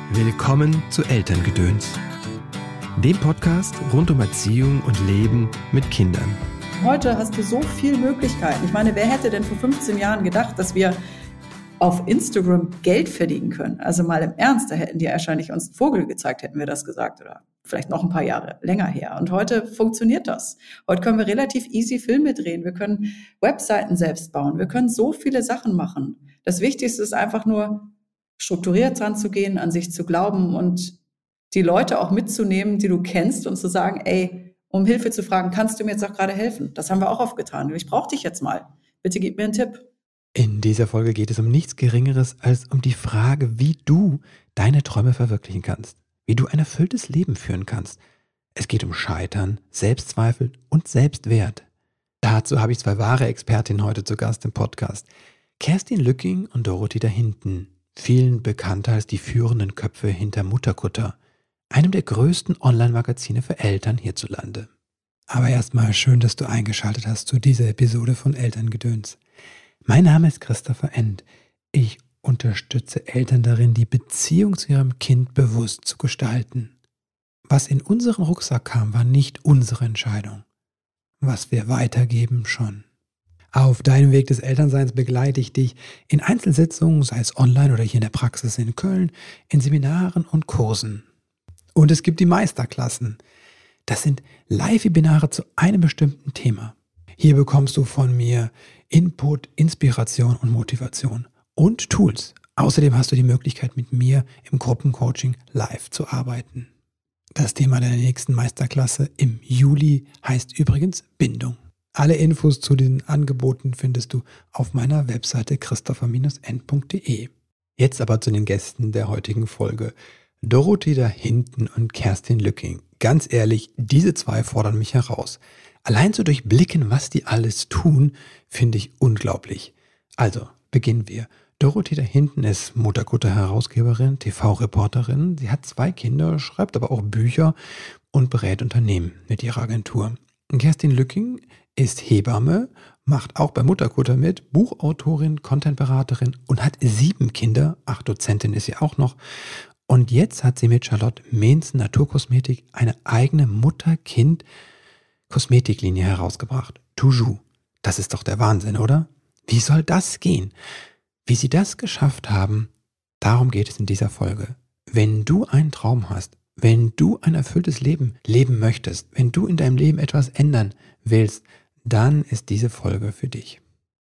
Willkommen zu Elterngedöns, dem Podcast rund um Erziehung und Leben mit Kindern. Heute hast du so viele Möglichkeiten. Ich meine, wer hätte denn vor 15 Jahren gedacht, dass wir auf Instagram Geld verdienen können? Also mal im Ernst, da hätten die wahrscheinlich uns einen Vogel gezeigt, hätten wir das gesagt, oder vielleicht noch ein paar Jahre länger her. Und heute funktioniert das. Heute können wir relativ easy Filme drehen. Wir können Webseiten selbst bauen. Wir können so viele Sachen machen. Das Wichtigste ist einfach nur, strukturiert dran zu gehen, an sich zu glauben und die Leute auch mitzunehmen, die du kennst, und zu sagen, ey, um Hilfe zu fragen, kannst du mir jetzt auch gerade helfen? Das haben wir auch oft getan. Ich brauche dich jetzt mal. Bitte gib mir einen Tipp. In dieser Folge geht es um nichts Geringeres als um die Frage, wie du deine Träume verwirklichen kannst, wie du ein erfülltes Leben führen kannst. Es geht um Scheitern, Selbstzweifel und Selbstwert. Dazu habe ich zwei wahre Expertinnen heute zu Gast im Podcast. Kerstin Lücking und Dorothee Dahinten, vielen bekannter als die führenden Köpfe hinter Mutterkutter, einem der größten Online-Magazine für Eltern hierzulande. Aber erstmal schön, dass du eingeschaltet hast zu dieser Episode von Elterngedöns. Mein Name ist Christopher End. Ich unterstütze Eltern darin, die Beziehung zu ihrem Kind bewusst zu gestalten. Was in unseren Rucksack kam, war nicht unsere Entscheidung. Was wir weitergeben, schon. Auf deinem Weg des Elternseins begleite ich dich in Einzelsitzungen, sei es online oder hier in der Praxis in Köln, in Seminaren und Kursen. Und es gibt die Meisterklassen. Das sind Live-Webinare zu einem bestimmten Thema. Hier bekommst du von mir Input, Inspiration und Motivation und Tools. Außerdem hast du die Möglichkeit, mit mir im Gruppencoaching live zu arbeiten. Das Thema der nächsten Meisterklasse im Juli heißt übrigens Bindung. Alle Infos zu den Angeboten findest du auf meiner Webseite christopher-end.de. Jetzt aber zu den Gästen der heutigen Folge. Dorothee Dahinten und Kerstin Lücking. Ganz ehrlich, diese zwei fordern mich heraus. Allein zu durchblicken, was die alles tun, finde ich unglaublich. Also, beginnen wir. Dorothee Dahinten ist Mutterkutter-Herausgeberin, TV-Reporterin. Sie hat 2 Kinder, schreibt aber auch Bücher und berät Unternehmen mit ihrer Agentur. Und Kerstin Lücking ist Hebamme, macht auch bei Mutterkutter mit, Buchautorin, Contentberaterin und hat 7 Kinder. Ach, Dozentin ist sie auch noch. Und jetzt hat sie mit Charlotte Mehns Naturkosmetik eine eigene Mutter-Kind-Kosmetiklinie herausgebracht. Toujours. Das ist doch der Wahnsinn, oder? Wie soll das gehen? Wie sie das geschafft haben, darum geht es in dieser Folge. Wenn du einen Traum hast, wenn du ein erfülltes Leben leben möchtest, wenn du in deinem Leben etwas ändern willst, dann ist diese Folge für dich.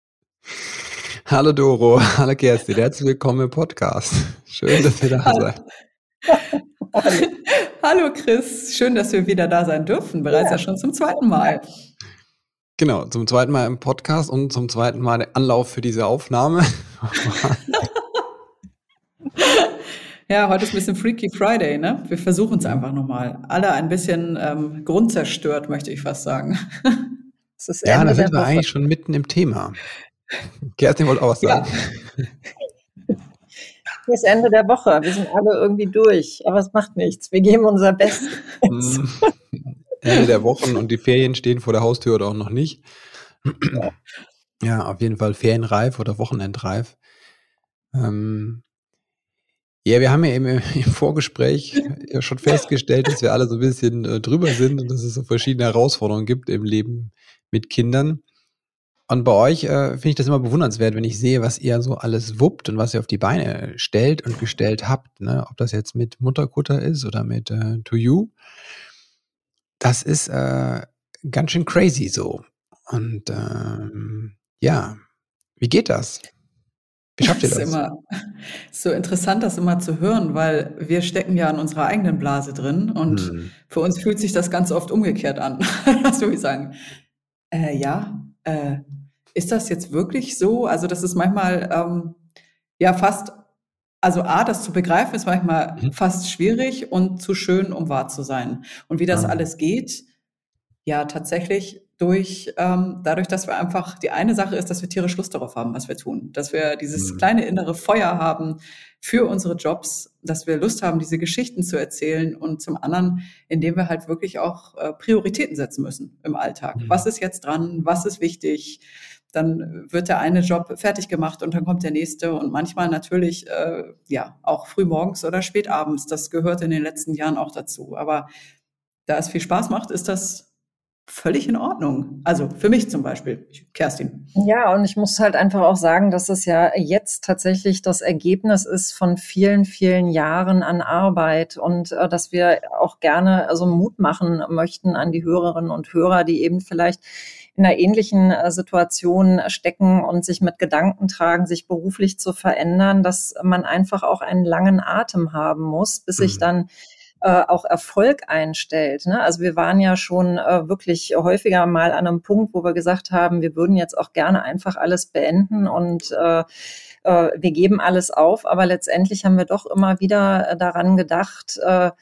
Hallo Doro, hallo Kerstin, herzlich willkommen im Podcast. Schön, dass ihr da seid. Hallo Chris, schön, dass wir wieder da sein dürfen, bereits ja schon zum 2. Mal. Genau, zum 2. Mal im Podcast und zum 2. Mal der Anlauf für diese Aufnahme. Ja, heute ist ein bisschen Freaky Friday, ne? Wir versuchen es einfach nochmal. Alle ein bisschen grundzerstört, möchte ich fast sagen. Ja, da sind wir eigentlich schon mitten im Thema. Kerstin wollte auch was sagen. Ja. Das Ende der Woche. Wir sind alle irgendwie durch, aber es macht nichts. Wir geben unser Bestes. Ende der Wochen und die Ferien stehen vor der Haustür oder auch noch nicht. Ja, auf jeden Fall ferienreif oder wochenendreif. Ja, wir haben ja eben im Vorgespräch ja schon festgestellt, dass wir alle so ein bisschen drüber sind und dass es so verschiedene Herausforderungen gibt im Leben mit Kindern. Und bei euch finde ich das immer bewundernswert, wenn ich sehe, was ihr so alles wuppt und was ihr auf die Beine stellt und gestellt habt. Ne? Ob das jetzt mit Mutterkutter ist oder mit To You. Das ist ganz schön crazy so. Und ja, wie geht das? Wie schafft ihr das? Das ist immer so interessant, das immer zu hören, weil wir stecken ja in unserer eigenen Blase drin und für uns fühlt sich das ganz oft umgekehrt an. Was würde ich sagen? Ist das jetzt wirklich so? Also das ist manchmal ja fast, also das zu begreifen ist manchmal fast schwierig und zu schön, um wahr zu sein. Und wie das alles geht, ja tatsächlich dadurch, dass wir einfach, die eine Sache ist, dass wir tierisch Lust darauf haben, was wir tun. Dass wir dieses kleine innere Feuer haben für unsere Jobs, dass wir Lust haben, diese Geschichten zu erzählen und zum anderen, indem wir halt wirklich auch Prioritäten setzen müssen im Alltag. Was ist jetzt dran? Was ist wichtig? Dann wird der eine Job fertig gemacht und dann kommt der nächste und manchmal natürlich auch frühmorgens oder spät abends. Das gehört in den letzten Jahren auch dazu. Aber da es viel Spaß macht, ist das völlig in Ordnung. Also für mich zum Beispiel, Kerstin. Ja, und ich muss halt einfach auch sagen, dass es ja jetzt tatsächlich das Ergebnis ist von vielen, vielen Jahren an Arbeit und dass wir auch gerne Mut machen möchten an die Hörerinnen und Hörer, die eben vielleicht in einer ähnlichen Situation stecken und sich mit Gedanken tragen, sich beruflich zu verändern, dass man einfach auch einen langen Atem haben muss, bis sich dann auch Erfolg einstellt. Ne? Also wir waren ja schon wirklich häufiger mal an einem Punkt, wo wir gesagt haben, wir würden jetzt auch gerne einfach alles beenden und wir geben alles auf. Aber letztendlich haben wir doch immer wieder daran gedacht,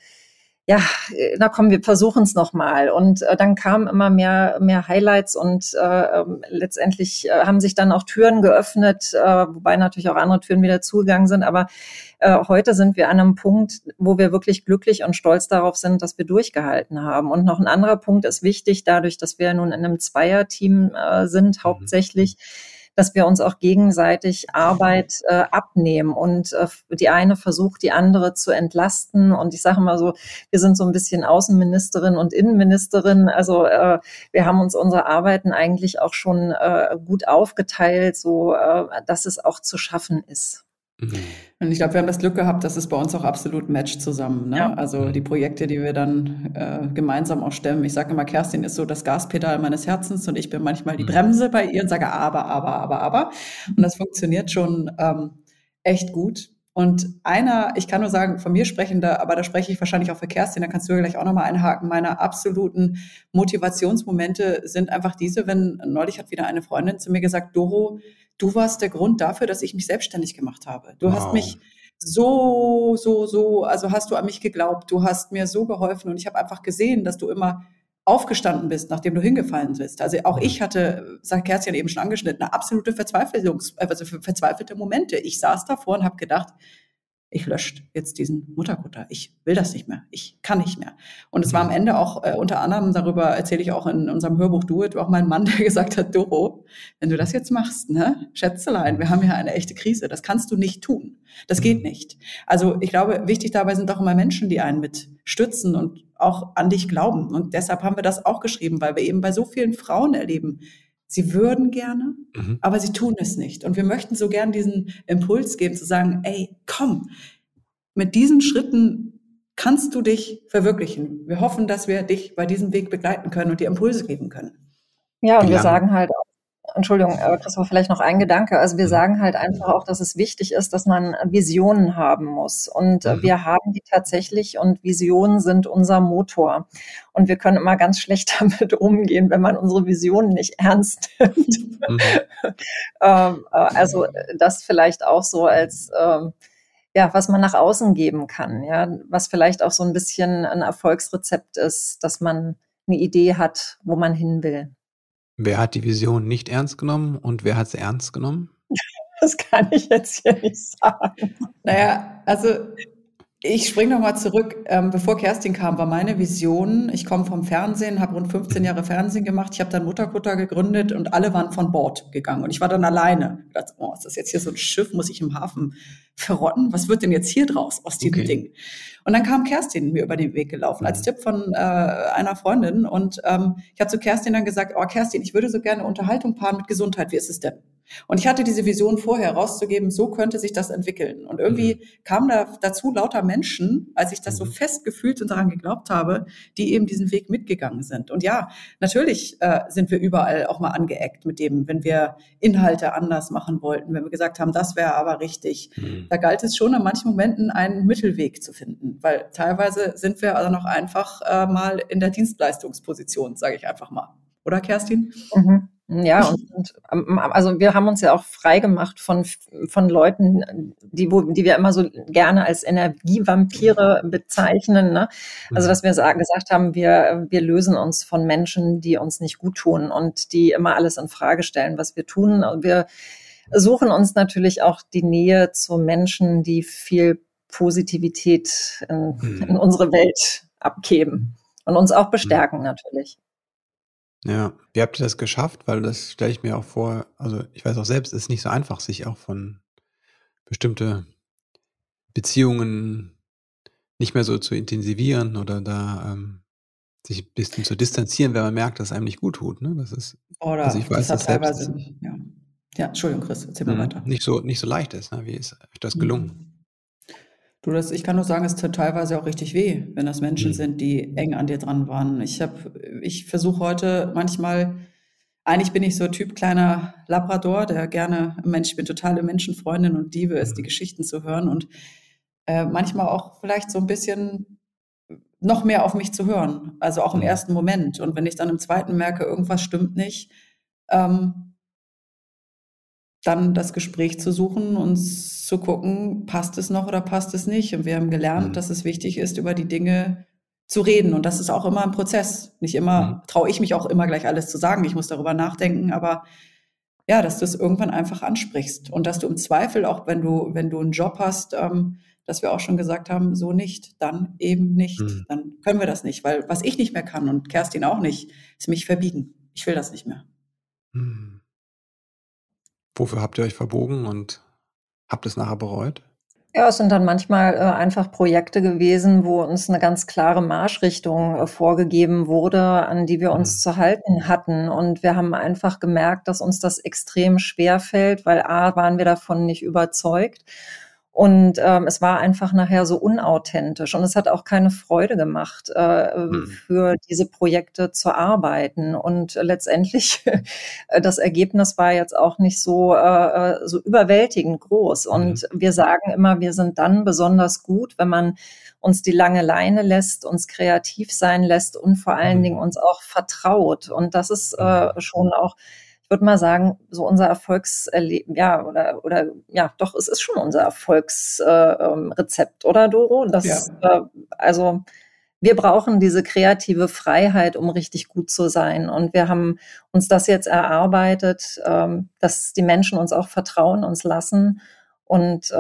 na komm, wir versuchen es nochmal. Und dann kamen immer mehr Highlights und letztendlich haben sich dann auch Türen geöffnet, wobei natürlich auch andere Türen wieder zugegangen sind. Aber heute sind wir an einem Punkt, wo wir wirklich glücklich und stolz darauf sind, dass wir durchgehalten haben. Und noch ein anderer Punkt ist wichtig, dadurch, dass wir nun in einem Zweierteam sind, hauptsächlich, dass wir uns auch gegenseitig Arbeit abnehmen und die eine versucht, die andere zu entlasten. Und ich sage mal so, wir sind so ein bisschen Außenministerin und Innenministerin. Also wir haben uns unsere Arbeiten eigentlich auch schon gut aufgeteilt, so dass es auch zu schaffen ist. Und ich glaube, wir haben das Glück gehabt, dass es bei uns auch absolut matcht zusammen. Ne? Ja. Also die Projekte, die wir dann gemeinsam auch stemmen. Ich sage immer, Kerstin ist so das Gaspedal meines Herzens und ich bin manchmal die Bremse bei ihr und sage aber. Und das funktioniert schon echt gut. Und ich kann nur sagen, von mir sprechen, aber da spreche ich wahrscheinlich auch für Kerstin, da kannst du ja gleich auch nochmal einhaken, meine absoluten Motivationsmomente sind einfach diese, neulich hat wieder eine Freundin zu mir gesagt, Doro, du warst der Grund dafür, dass ich mich selbstständig gemacht habe. Du hast mich also hast du an mich geglaubt, du hast mir so geholfen und ich habe einfach gesehen, dass du immer aufgestanden bist, nachdem du hingefallen bist. Also auch ich hatte, sagt Kerstin eben schon angeschnitten, eine absolute verzweifelte Momente. Ich saß davor und habe gedacht, ich lösche jetzt diesen Mutterkutter. Ich will das nicht mehr. Ich kann nicht mehr. Und es war am Ende auch unter anderem, darüber erzähle ich auch in unserem Hörbuch Do It, auch mein Mann, der gesagt hat, Doro, wenn du das jetzt machst, ne, Schätzelein, wir haben ja eine echte Krise. Das kannst du nicht tun. Das geht nicht. Also ich glaube, wichtig dabei sind auch immer Menschen, die einen mit stützen und auch an dich glauben. Und deshalb haben wir das auch geschrieben, weil wir eben bei so vielen Frauen erleben, sie würden gerne, aber sie tun es nicht. Und wir möchten so gern diesen Impuls geben, zu sagen, ey, komm, mit diesen Schritten kannst du dich verwirklichen. Wir hoffen, dass wir dich bei diesem Weg begleiten können und dir Impulse geben können. Ja, und wir sagen halt auch, Entschuldigung, Christoph, vielleicht noch ein Gedanke. Also wir sagen halt einfach auch, dass es wichtig ist, dass man Visionen haben muss. Und wir haben die tatsächlich und Visionen sind unser Motor. Und wir können immer ganz schlecht damit umgehen, wenn man unsere Visionen nicht ernst nimmt. Also das vielleicht auch so als was man nach außen geben kann, ja, was vielleicht auch so ein bisschen ein Erfolgsrezept ist, dass man eine Idee hat, wo man hin will. Wer hat die Vision nicht ernst genommen und wer hat sie ernst genommen? Das kann ich jetzt hier nicht sagen. Naja, also ich springe nochmal zurück. Bevor Kerstin kam, war meine Vision, ich komme vom Fernsehen, habe rund 15 Jahre Fernsehen gemacht, ich habe dann Mutterkutter gegründet und alle waren von Bord gegangen und ich war dann alleine. Ich dachte, ist das jetzt hier so ein Schiff, muss ich im Hafen verrotten? Was wird denn jetzt hier draus aus diesem Ding? Und dann kam Kerstin mir über den Weg gelaufen, als Tipp von einer Freundin und ich habe zu Kerstin dann gesagt, Kerstin, ich würde so gerne Unterhaltung paaren mit Gesundheit, wie ist es denn? Und ich hatte diese Vision vorher rauszugeben, so könnte sich das entwickeln. Und irgendwie kamen dazu lauter Menschen, als ich das so fest gefühlt und daran geglaubt habe, die eben diesen Weg mitgegangen sind. Und ja, natürlich sind wir überall auch mal angeeckt mit dem, wenn wir Inhalte anders machen wollten, wenn wir gesagt haben, das wäre aber richtig. Da galt es schon in manchen Momenten einen Mittelweg zu finden, weil teilweise sind wir also noch einfach mal in der Dienstleistungsposition, sage ich einfach mal. Oder Kerstin? Ja, also wir haben uns ja auch frei gemacht von Leuten, die wir immer so gerne als Energievampire bezeichnen, ne? Also dass wir gesagt haben, wir lösen uns von Menschen, die uns nicht gut tun und die immer alles in Frage stellen, was wir tun. Und wir suchen uns natürlich auch die Nähe zu Menschen, die viel Positivität in unsere Welt abgeben und uns auch bestärken natürlich. Ja. Wie habt ihr das geschafft? Weil das stelle ich mir auch vor, also ich weiß auch selbst, es ist nicht so einfach, sich auch von bestimmte Beziehungen nicht mehr so zu intensivieren oder da sich ein bisschen zu distanzieren, wenn man merkt, dass es einem nicht gut tut. Ne? Das ist, also Oder ich das weiß hat das selbst, teilweise, ja. Ja, Entschuldigung, Chris, erzähl mal weiter. nicht so leicht ist. Ne? Wie ist euch das gelungen? Mhm. Du, ich kann nur sagen, es tut teilweise auch richtig weh, wenn das Menschen Mhm. sind, die eng an dir dran waren. Ich versuche heute manchmal, eigentlich bin ich so Typ kleiner Labrador, der gerne, Mensch, ich bin totale Menschenfreundin und liebe es, die Mhm. Geschichten zu hören und manchmal auch vielleicht so ein bisschen noch mehr auf mich zu hören, also auch im Mhm. ersten Moment. Und wenn ich dann im zweiten merke, irgendwas stimmt nicht, ähm, dann das Gespräch zu suchen und zu gucken, passt es noch oder passt es nicht. Und wir haben gelernt, Mhm. dass es wichtig ist, über die Dinge zu reden. Und das ist auch immer ein Prozess. Nicht Mhm. immer traue ich mich auch immer gleich alles zu sagen. Ich muss darüber nachdenken, aber ja, dass du es irgendwann einfach ansprichst und dass du im Zweifel auch, wenn du einen Job hast, dass wir auch schon gesagt haben, so nicht, dann eben nicht. Mhm. Dann können wir das nicht, weil was ich nicht mehr kann und Kerstin auch nicht, ist mich verbiegen. Ich will das nicht mehr. Mhm. Wofür habt ihr euch verbogen und habt es nachher bereut? Ja, es sind dann manchmal einfach Projekte gewesen, wo uns eine ganz klare Marschrichtung vorgegeben wurde, an die wir uns Mhm. zu halten hatten. Und wir haben einfach gemerkt, dass uns das extrem schwer fällt, weil A, waren wir davon nicht überzeugt. Und es war einfach nachher so unauthentisch. Und es hat auch keine Freude gemacht, Mhm. für diese Projekte zu arbeiten. Und letztendlich das Ergebnis war jetzt auch nicht so überwältigend groß. Mhm. Und wir sagen immer, wir sind dann besonders gut, wenn man uns die lange Leine lässt, uns kreativ sein lässt und vor allen Dingen Mhm. uns auch vertraut. Und das ist Mhm. schon auch, ich würde mal sagen, so unser Erfolgserleben, ja, oder ja, doch, es ist schon unser Erfolgsrezept, oder Doro? Das, Ja. also wir brauchen diese kreative Freiheit, um richtig gut zu sein. Und wir haben uns das jetzt erarbeitet, dass die Menschen uns auch vertrauen, uns lassen. Und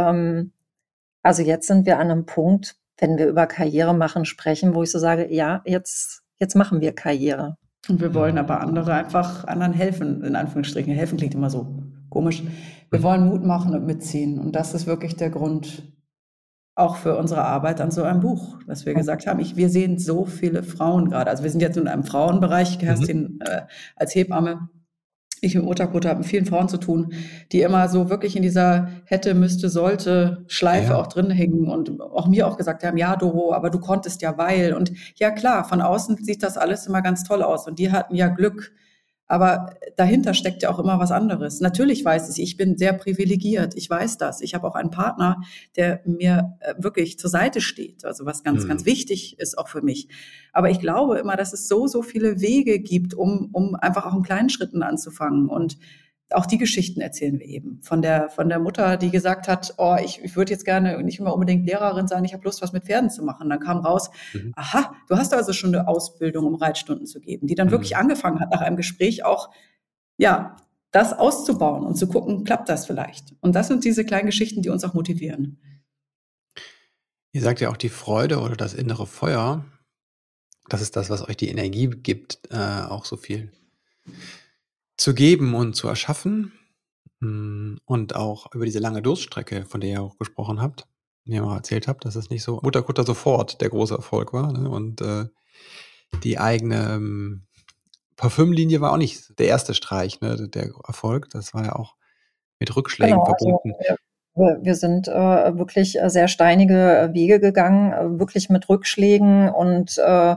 also jetzt sind wir an einem Punkt, wenn wir über Karriere machen sprechen, wo ich so sage, ja, jetzt machen wir Karriere. Und wir wollen Mhm. aber andere einfach anderen helfen, in Anführungsstrichen. Helfen klingt immer so komisch. Wir Mhm. wollen Mut machen und mitziehen. Und das ist wirklich der Grund auch für unsere Arbeit an so einem Buch, dass wir gesagt haben, wir sehen so viele Frauen gerade. Also wir sind jetzt in einem Frauenbereich, Mhm. Kerstin als Hebamme, ich mit Mutterkutte habe mit vielen Frauen zu tun, die immer so wirklich in dieser hätte, müsste, sollte Schleife Ja. auch drin hängen und auch mir auch gesagt haben, ja, Doro, aber du konntest ja, weil. Und ja, klar, von außen sieht das alles immer ganz toll aus und die hatten ja Glück. Aber dahinter steckt ja auch immer was anderes. Natürlich weiß ich bin sehr privilegiert. Ich weiß das. Ich habe auch einen Partner, der mir wirklich zur Seite steht. Also was ganz, ganz Mhm. wichtig ist auch für mich. Aber ich glaube immer, dass es so, so viele Wege gibt, um einfach auch in kleinen Schritten anzufangen. Und auch die Geschichten erzählen wir eben. Von der Mutter, die gesagt hat, oh, ich würde jetzt gerne nicht immer unbedingt Lehrerin sein, ich habe Lust, was mit Pferden zu machen. Dann kam raus, Mhm. aha, du hast also schon eine Ausbildung, um Reitstunden zu geben, die dann wirklich Mhm. angefangen hat, nach einem Gespräch auch, ja, das auszubauen und zu gucken, klappt das vielleicht? Und das sind diese kleinen Geschichten, die uns auch motivieren. Ihr sagt ja auch die Freude oder das innere Feuer, das ist das, was euch die Energie gibt, auch so viel zu geben und zu erschaffen. Und auch über diese lange Durststrecke, von der ihr auch gesprochen habt, mir mal erzählt habt, dass es nicht so Mutterkutter sofort der große Erfolg war, ne? Und die eigene Parfümlinie war auch nicht der erste Streich, ne, der Erfolg. Das war ja auch mit Rückschlägen Genau, also verbunden. wir sind wirklich sehr steinige Wege gegangen, wirklich mit Rückschlägen und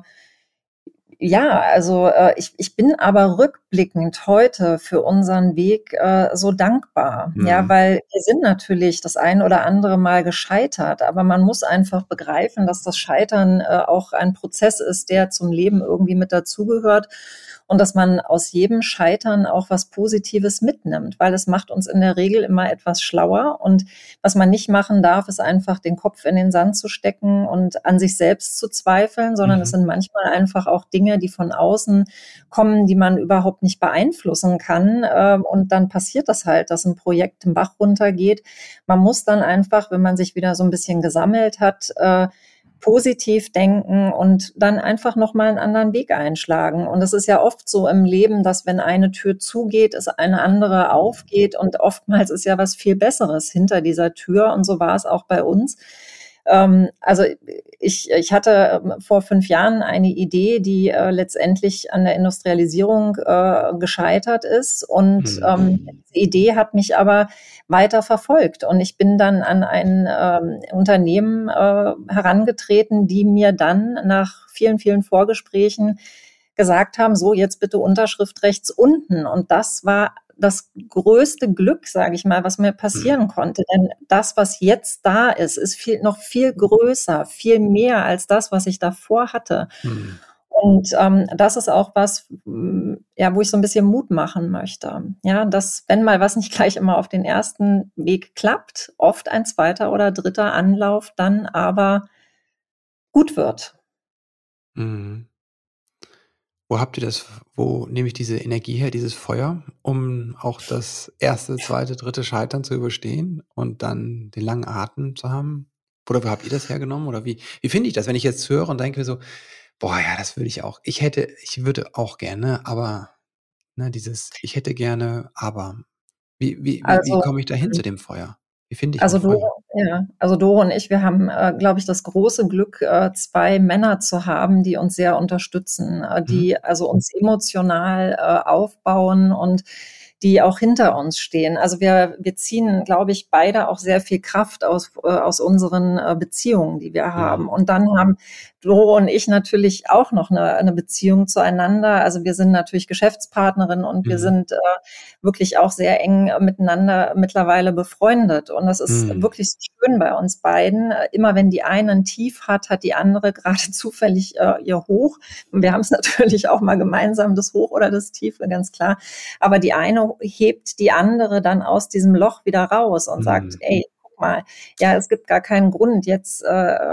ja, also ich bin aber rückblickend heute für unseren Weg so dankbar, ja, Mhm. weil wir sind natürlich das ein oder andere Mal gescheitert, aber man muss einfach begreifen, dass das Scheitern auch ein Prozess ist, der zum Leben irgendwie mit dazugehört und dass man aus jedem Scheitern auch was Positives mitnimmt, weil es macht uns in der Regel immer etwas schlauer und was man nicht machen darf, ist einfach den Kopf in den Sand zu stecken und an sich selbst zu zweifeln, sondern es Mhm. sind manchmal einfach auch Dinge, die von außen kommen, die man überhaupt nicht beeinflussen kann. Und dann passiert das halt, dass ein Projekt den Bach runtergeht. Man muss dann einfach, wenn man sich wieder so ein bisschen gesammelt hat, positiv denken und dann einfach nochmal einen anderen Weg einschlagen. Und es ist ja oft so im Leben, dass wenn eine Tür zugeht, es eine andere aufgeht und oftmals ist ja was viel Besseres hinter dieser Tür und so war es auch bei uns. Also ich hatte vor 5 Jahren eine Idee, die letztendlich an der Industrialisierung gescheitert ist und die Idee hat mich aber weiter verfolgt und ich bin dann an ein Unternehmen herangetreten, die mir dann nach vielen, vielen Vorgesprächen gesagt haben, so jetzt bitte Unterschrift rechts unten und das war das größte Glück, sage ich mal, was mir passieren konnte. Denn das, was jetzt da ist, ist noch viel größer, viel mehr als das, was ich davor hatte. Und das ist auch was, ja, wo ich so ein bisschen Mut machen möchte. Ja, dass, wenn mal was nicht gleich immer auf den ersten Weg klappt, oft ein zweiter oder dritter Anlauf dann aber gut wird. Mhm. Wo nehme ich diese Energie her, dieses Feuer, um auch das erste, zweite, dritte Scheitern zu überstehen und dann den langen Atem zu haben? Oder wo habt ihr das hergenommen? Oder wie finde ich das, wenn ich jetzt höre und denke so, boah, ja, das würde ich auch. Ich würde auch gerne, aber ich hätte gerne, aber wie Also komme ich dahin zu dem Feuer? Wie finde ich ein Feuer? Doro und ich, wir haben, glaube ich, das große Glück, 2 Männer zu haben, die uns sehr unterstützen, die also uns emotional aufbauen und die auch hinter uns stehen. Also wir ziehen, glaube ich, beide auch sehr viel Kraft aus unseren Beziehungen, die wir haben. Und dann haben Doro und ich natürlich auch noch eine Beziehung zueinander. Also wir sind natürlich Geschäftspartnerinnen und wir sind wirklich auch sehr eng miteinander mittlerweile befreundet. Und das ist wirklich so schön bei uns beiden. Immer wenn die eine ein Tief hat, hat die andere gerade zufällig ihr Hoch. Und wir haben es natürlich auch mal gemeinsam, das Hoch oder das Tief, ganz klar. Aber die eine hebt die andere dann aus diesem Loch wieder raus und sagt, ey, guck mal, ja, es gibt gar keinen Grund, jetzt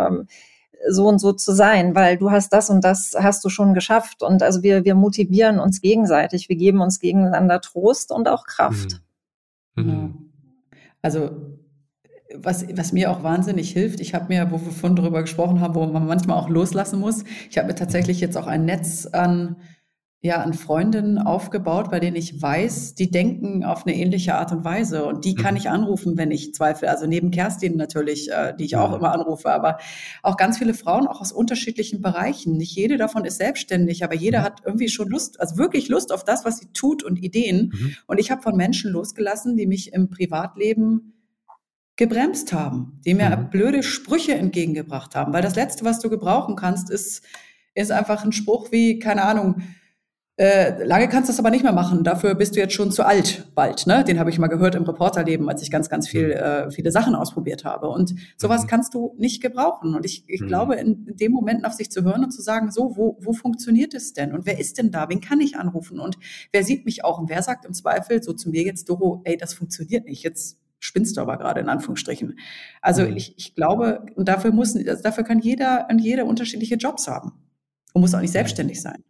so und so zu sein, weil du hast das und das hast du schon geschafft. Und also wir motivieren uns gegenseitig, wir geben uns gegeneinander Trost und auch Kraft. Ja. Also was mir auch wahnsinnig hilft, ich habe mir, wo wir vorhin darüber gesprochen haben, wo man manchmal auch loslassen muss, ich habe mir tatsächlich jetzt auch ein Netz an Freundinnen aufgebaut, bei denen ich weiß, die denken auf eine ähnliche Art und Weise und die kann ich anrufen, wenn ich zweifle. Also neben Kerstin natürlich, die ich auch immer anrufe, aber auch ganz viele Frauen, auch aus unterschiedlichen Bereichen. Nicht jede davon ist selbstständig, aber jeder hat irgendwie schon Lust, also wirklich Lust auf das, was sie tut und Ideen. Und ich habe von Menschen losgelassen, die mich im Privatleben gebremst haben, die mir blöde Sprüche entgegengebracht haben. Weil das Letzte, was du gebrauchen kannst, ist einfach ein Spruch wie, keine Ahnung, lange kannst du das aber nicht mehr machen, dafür bist du jetzt schon zu alt bald. Ne? Den habe ich mal gehört im Reporterleben, als ich ganz, ganz viele Sachen ausprobiert habe. Und sowas kannst du nicht gebrauchen. Und ich glaube, in dem Moment auf sich zu hören und zu sagen, so, wo funktioniert es denn? Und wer ist denn da? Wen kann ich anrufen? Und wer sieht mich auch? Und wer sagt im Zweifel so zu mir jetzt, Doro, ey, das funktioniert nicht. Jetzt spinnst du aber gerade in Anführungsstrichen. Also ich glaube, und dafür kann jeder unterschiedliche Jobs haben und muss auch nicht selbstständig sein.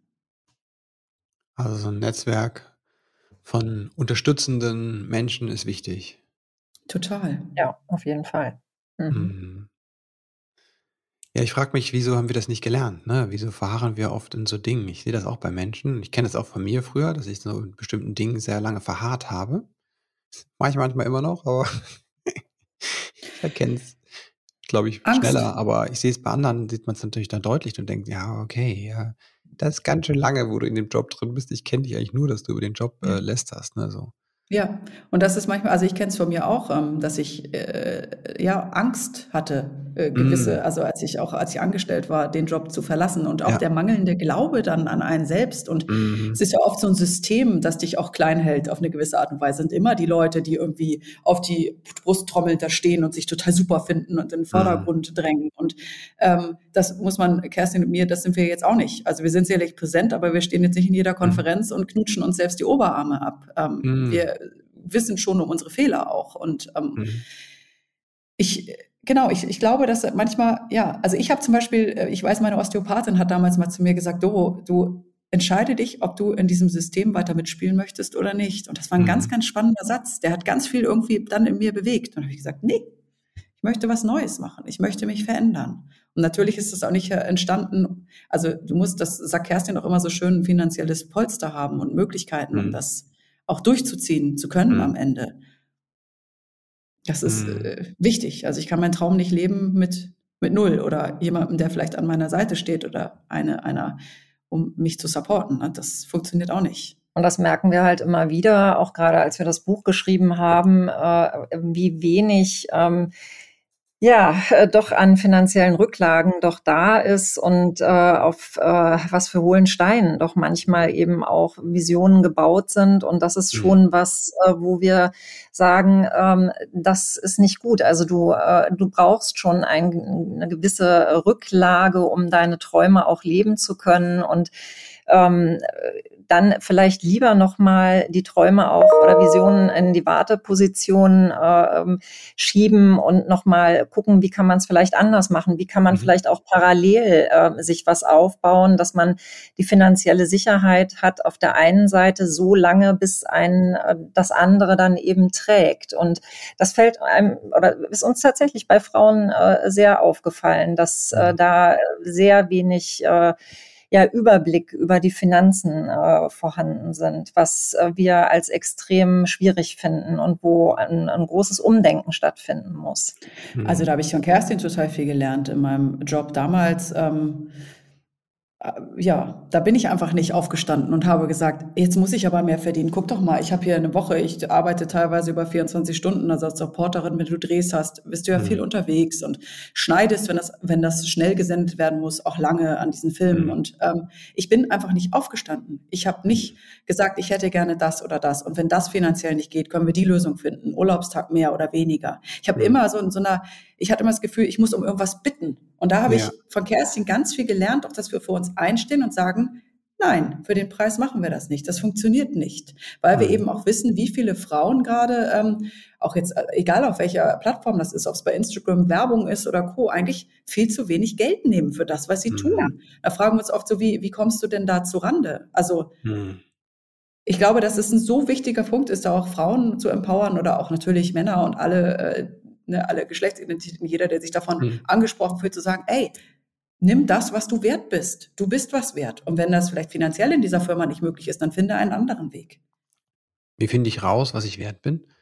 Also so ein Netzwerk von unterstützenden Menschen ist wichtig. Total. Ja, auf jeden Fall. Ja, ich frage mich, wieso haben wir das nicht gelernt? Ne? Wieso verharren wir oft in so Dingen? Ich sehe das auch bei Menschen. Ich kenne das auch von mir früher, dass ich so in bestimmten Dingen sehr lange verharrt habe. Das mache ich manchmal immer noch, aber ich erkenne es, glaube ich, schneller. Aber ich sehe es bei anderen, sieht man es natürlich dann deutlich und denkt, ja, okay, ja, das ist ganz schön lange, wo du in dem Job drin bist. Ich kenne dich eigentlich nur, dass du über den Job lästerst. Ne, so. Ja, und das ist manchmal, also ich kenne es von mir auch, dass ich Angst hatte, gewisse, also als ich angestellt war, den Job zu verlassen und auch der mangelnde Glaube dann an einen selbst. Und es ist ja oft so ein System, das dich auch klein hält auf eine gewisse Art und Weise. Sind immer die Leute, die irgendwie auf die Brusttrommeln da stehen und sich total super finden und in den Vordergrund drängen. Und das muss man, Kerstin und mir, das sind wir jetzt auch nicht. Also wir sind sicherlich präsent, aber wir stehen jetzt nicht in jeder Konferenz und knutschen uns selbst die Oberarme ab. Wir wissen schon um unsere Fehler auch. Und ich glaube, dass manchmal, also ich habe zum Beispiel, ich weiß, meine Osteopathin hat damals mal zu mir gesagt, Doro, du entscheide dich, ob du in diesem System weiter mitspielen möchtest oder nicht. Und das war ein ganz, ganz spannender Satz. Der hat ganz viel irgendwie dann in mir bewegt. Und dann habe ich gesagt, nee, Ich möchte was Neues machen. Ich möchte mich verändern. Und natürlich ist es auch nicht entstanden, also du musst, das sagt Kerstin auch immer so schön, ein finanzielles Polster haben und Möglichkeiten, um das auch durchzuziehen zu können am Ende. Das ist wichtig. Also ich kann meinen Traum nicht leben mit null oder jemandem, der vielleicht an meiner Seite steht oder einer, um mich zu supporten. Das funktioniert auch nicht. Und das merken wir halt immer wieder, auch gerade als wir das Buch geschrieben haben, wie wenig doch an finanziellen Rücklagen doch da ist und auf was für hohlen Steinen doch manchmal eben auch Visionen gebaut sind. Und das ist schon was, wo wir sagen, das ist nicht gut. Also du brauchst schon eine gewisse Rücklage, um deine Träume auch leben zu können und dann vielleicht lieber nochmal die Träume auch oder Visionen in die Warteposition schieben und nochmal gucken, wie kann man es vielleicht anders machen, wie kann man vielleicht auch parallel sich was aufbauen, dass man die finanzielle Sicherheit hat auf der einen Seite so lange, bis das andere dann eben trägt. Und das fällt einem oder ist uns tatsächlich bei Frauen sehr aufgefallen, dass da sehr wenig Überblick über die Finanzen vorhanden sind, was wir als extrem schwierig finden und wo ein großes Umdenken stattfinden muss. Also da habe ich von Kerstin total viel gelernt in meinem Job damals. Da bin ich einfach nicht aufgestanden und habe gesagt, jetzt muss ich aber mehr verdienen. Guck doch mal, ich habe hier eine Woche, ich arbeite teilweise über 24 Stunden, also als Reporterin, wenn du Drehs hast, bist du ja viel unterwegs und schneidest, wenn das schnell gesendet werden muss, auch lange an diesen Filmen. Und ich bin einfach nicht aufgestanden. Ich habe nicht gesagt, ich hätte gerne das oder das. Und wenn das finanziell nicht geht, können wir die Lösung finden. Urlaubstag mehr oder weniger. Ich habe immer ich hatte immer das Gefühl, ich muss um irgendwas bitten. Und da habe ich von Kerstin ganz viel gelernt, auch dass wir für uns einstehen und sagen, nein, für den Preis machen wir das nicht. Das funktioniert nicht. Weil wir eben auch wissen, wie viele Frauen gerade, auch jetzt, egal auf welcher Plattform das ist, ob es bei Instagram Werbung ist oder Co., eigentlich viel zu wenig Geld nehmen für das, was sie tun. Da fragen wir uns oft so, wie kommst du denn da zu Rande? Also ich glaube, dass es ein so wichtiger Punkt ist, da auch Frauen zu empowern oder auch natürlich Männer und alle Geschlechtsidentitäten, jeder, der sich davon angesprochen fühlt, zu sagen, ey, nimm das, was du wert bist. Du bist was wert. Und wenn das vielleicht finanziell in dieser Firma nicht möglich ist, dann finde einen anderen Weg. Wie finde ich raus, was ich wert bin?